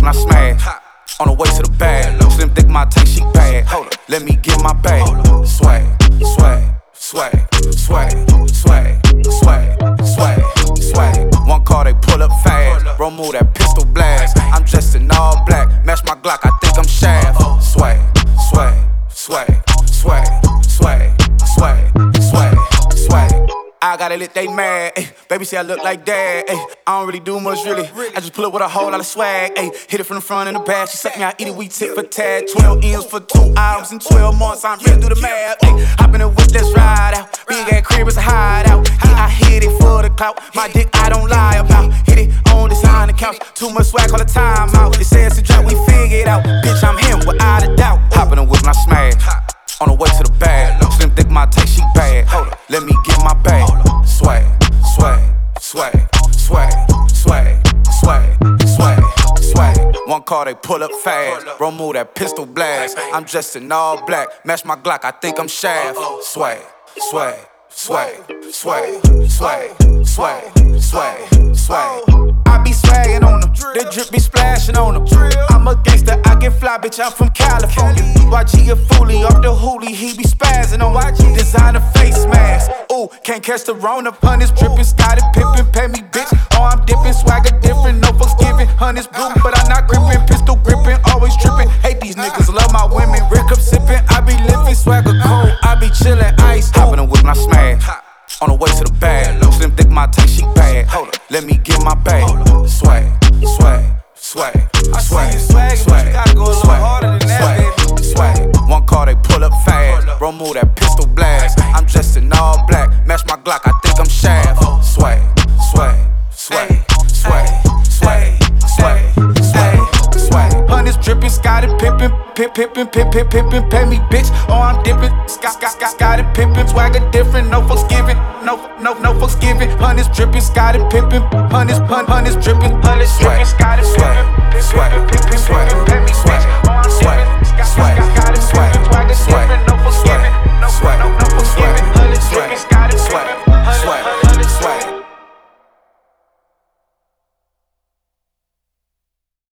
when I smash. On the way to the bag, slim thick my tank, she bad. Hold up, let me get my bag. Swag, swag, swag, swag, swag, swag, swag, swag. One car they pull up fast, bro move that pistol blast. I'm dressed in all black, match my Glock, I think I'm Shaft. Swag, swag, swag, swag, swag, swag, swag, swag. I gotta let they mad, ayy. Baby say I look like dad, ayy. I don't really do much, really. I just pull up with a whole lot of swag, ayy. Hit it from the front and the back. She suck me, I eat it, we tit for tat. 12 M's for 2 hours and 12 months. I'm ready to do the math, ayy. Hop in the whip, let's ride out. Big ass crib, it's a hideout. Yeah, I hit it for the clout. My dick, I don't lie about. Hit it on the couch. Too much swag all the time out. They say it's a drop, we figure it out. Bitch, I'm him, without a doubt. Hop in the whip and I smash. On the way to the bag, slim thick my tank, she bad. Hold up, let me get my bag. Swag, swag, swag, swag, swag, swag, swag, swag. One car they pull up fast, bro move that pistol blast. I'm dressed in all black, match my Glock, I think I'm Shaft. Swag, swag, swag, swag, swag, swag, swag, swag. I be swaggin' on them, the drip be splashing on them. I'm a gangster, I get fly, bitch, I'm from California. YG a foolie, off the hoolie, he be spazzing on YG. Designer face mask, ooh, can't catch the Rona. Hundreds drippin', Scotty Pippen, pay me, bitch. Oh, I'm dippin', swagger different, no fucks giving. Hundreds blue, but I'm not grippin', pistol grippin', always trippin'. Hate these niggas, love my women, Rick up sippin'. I be living swagger cold, I be chillin', ice. Hop in the whip and I smash. On the way to the bag, slim thick my tank, she bad. Hold up, let me get my bag. Swag, swag, swag, swag, swag, swag, swag, swag. One car they pull up fast, bro move that pistol blast. I'm dressed in all black, match my Glock, I think I'm Shaft. Swag, swag, swag, swag, swag, swag, swag, swag. Hundreds drippin', Scotty Pippen, pippin', pay me, bitch. Oh, I'm dippin', Scotty Pippen, swagger different, no fucks giving, no fucks giving. Hundreds drippin', Scotty Pippen, hundreds drippin', Scotty Pippen, swag, swag, swag, swag, swag, swag.